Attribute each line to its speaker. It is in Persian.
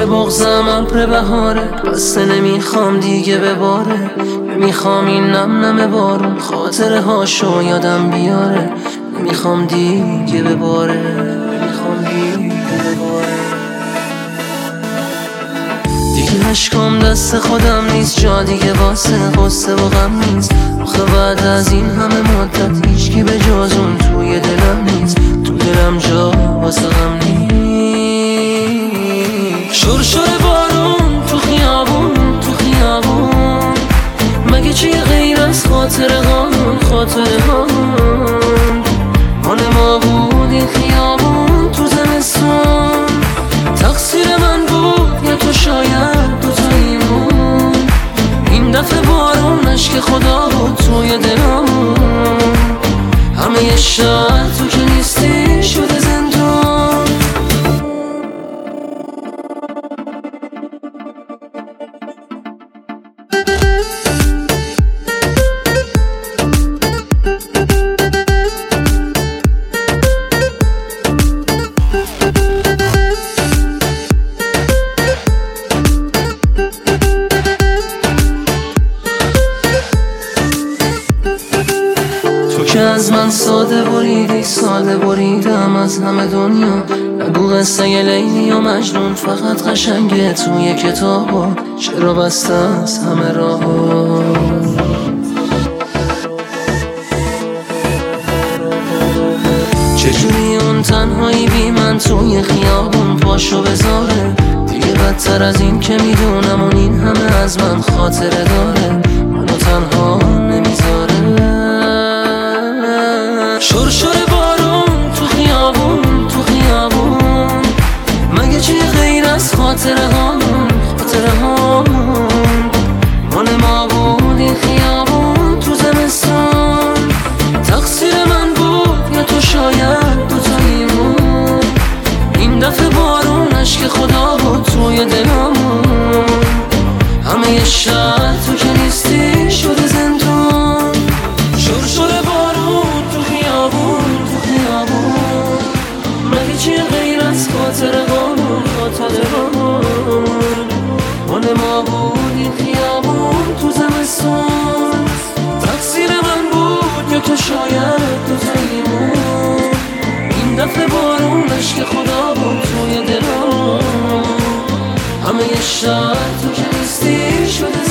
Speaker 1: بغضم ابر بهاره، بسته نمیخوام دیگه بباره. نمیخوام این نم نم بارون خاطره هاشو یادم بیاره. نمیخوام دیگه بباره، نمیخوام دیگه بباره. دیگه اشکام دست خودم نیست، جا دیگه واسه غصه و غم نیست. آخه بعد از این همه مدت هیچکی به جز اون توی دلم نیست. تو دلم جا واسه غم نیست. شرشر بارون تو خیابون، تو خیابون مگه چیه غیر از خاطره هامون، خاطره هامون. مال ما بود این خیابون تو زمستون، تقصیر من بود یا تو شاید دوتاییمون. این دفعه بارون عشق خدا بود توی دلمون. همه شهر تو که نیستی شده زندون. که از من ساده بریدی، ساده بریدم از همه دنیا. نگو قصه ی لیلی و مجنون فقط قشنگه توی کتابا. چرا بسته از همه راه‌ها؟ چجوری اون تنهایی بی من توی خیابون پاشو بذاره؟ دیگه بدتر از این که میدونم اون این همه از من خاطره داره. منو تنها نمیذاره. شرشر بارون تو خیابون، تو خیابون مگه چی غیر از خاطره هامون، خاطره هامون. مال ما بود این خیابون تو زمستون، تقصیر من بود یا تو شاید دوتاییمون. این دفعه بارون عشق خدا بود توی دلمون. همه شهر تو که نیستی شده زندون. شرشر بارون تو خیابون، تو خیابون مگه چیه غیر از خاطره هامون، خاطره هامون. مال ما بود این خیابون تو زمستون، تقصیر من بود یا تو شاید دوتاییمون. این دفعه بارون عشق خدا بود توی دلمون. همه شهر تو که نیستی شده